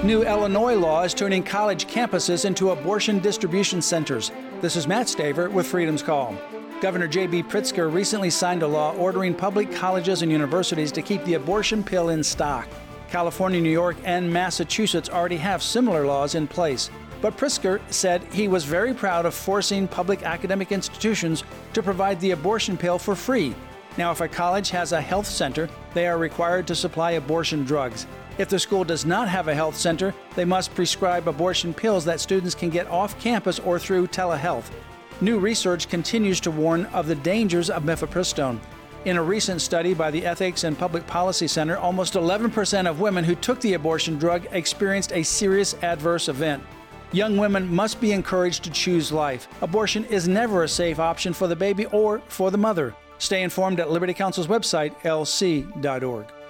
New Illinois law is turning college campuses into abortion distribution centers. This is Matt Staver with Freedom's Call. Governor J.B. Pritzker recently signed a law ordering public colleges and universities to keep the abortion pill in stock. California, New York, and Massachusetts already have similar laws in place. But Pritzker said he was very proud of forcing public academic institutions to provide the abortion pill for free. Now, if a college has a health center, they are required to supply abortion drugs. If the school does not have a health center, they must prescribe abortion pills that students can get off campus or through telehealth. New research continues to warn of the dangers of mifepristone. In a recent study by the Ethics and Public Policy Center, almost 11% of women who took the abortion drug experienced a serious adverse event. Young women must be encouraged to choose life. Abortion is never a safe option for the baby or for the mother. Stay informed at Liberty Counsel's website, lc.org.